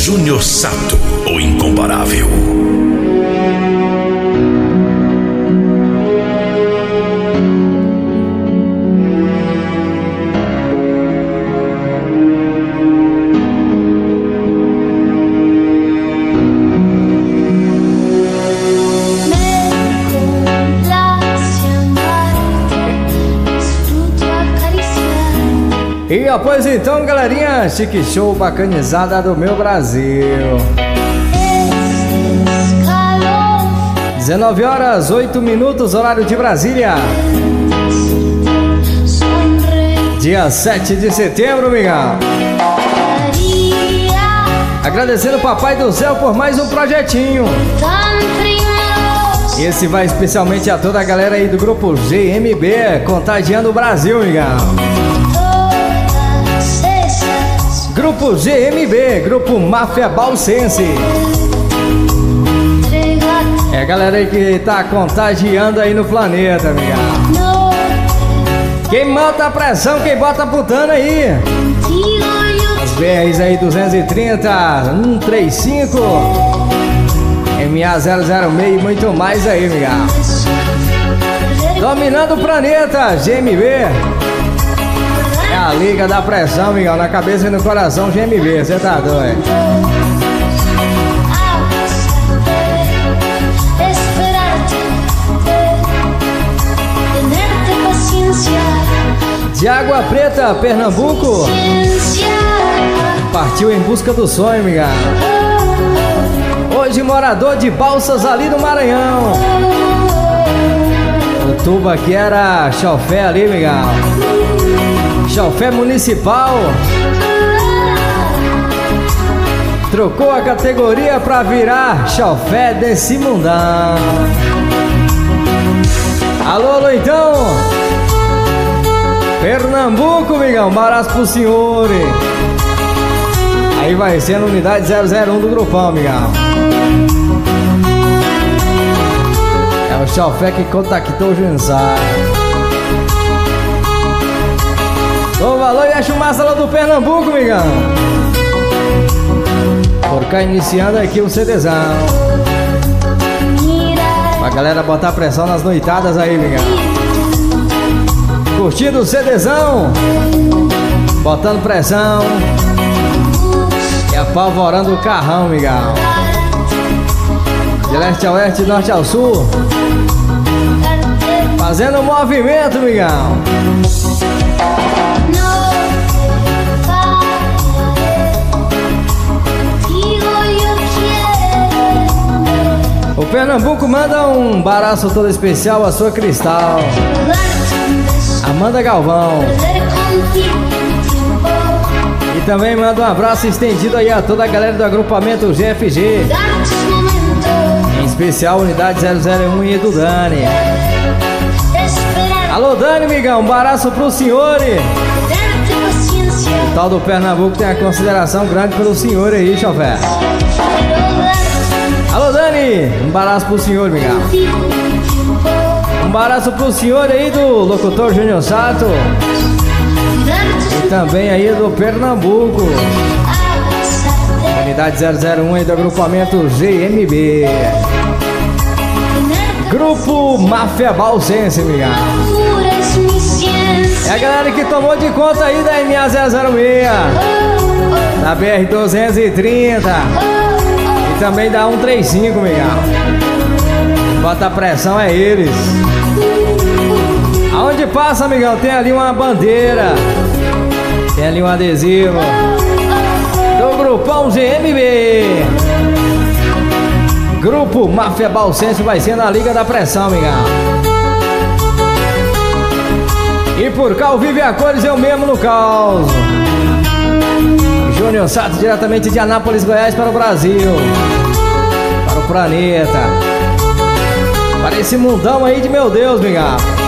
Júnior Sato, o incomparável. E após então, galerinha, chique show bacanizada do meu Brasil. 19h08, horário de Brasília. Dia 7 de setembro, migão. Agradecendo o Papai do Céu por mais um projetinho. Esse vai especialmente a toda a galera aí do grupo GMB, contagiando o Brasil, migão. Grupo GMB, Grupo Máfia Balsense. É a galera aí que tá contagiando aí no planeta, amigão. Quem mata a pressão, quem bota a putana aí. As BRs aí 230, 135, MA006 e muito mais aí, amigão. Dominando o planeta, GMB. É a liga da pressão, Miguel, na cabeça e no coração, GMB, você tá doido? De Água Preta, Pernambuco. Partiu em busca do sonho, Miguel. Hoje morador de Balsas ali no Maranhão. O tubo aqui era chofé ali, Miguel. Chofé municipal. Trocou a categoria pra virar chofé desse mundão. Alô, alô, então. Pernambuco, migão, barato pro senhor. Aí vai ser a unidade 001 do grupão, migão. É o chofé que contactou o Junsar. O valor e a chumaça lá do Pernambuco, migão. Por cá iniciando aqui o CDzão. Pra galera botar pressão nas noitadas aí, migão. Curtindo o CDzão. Botando pressão. E apavorando o carrão, migão. De leste a oeste, norte ao sul. Fazendo um movimento, migão. O Pernambuco manda um baraço todo especial à sua Cristal, Amanda Galvão. E também manda um abraço estendido aí a toda a galera do agrupamento GFG, em especial unidade 001 e do Dani. Alô, Dani, migão, um baraço pro senhor. O tal do Pernambuco tem a consideração grande pelo senhor aí, chofé. Alô, Dani, um baraço pro senhor, migão. Um baraço pro senhor aí do locutor Júnior Sato. E também aí do Pernambuco, unidade 001 aí do agrupamento GMB. Grupo Máfia Balsense, migão. É a galera que tomou de conta aí da MA006, da BR-230 e também da 135, migão. Bota a pressão, é eles. Aonde passa, amigão, tem ali uma bandeira, tem ali um adesivo do grupão GMB. Grupo Máfia Balsense vai ser na Liga da Pressão, amigão. E por cá o Vive a Cores, eu mesmo no caos. Júnior Sato diretamente de Anápolis, Goiás, para o Brasil, para o planeta, para esse mundão aí de meu Deus, migão.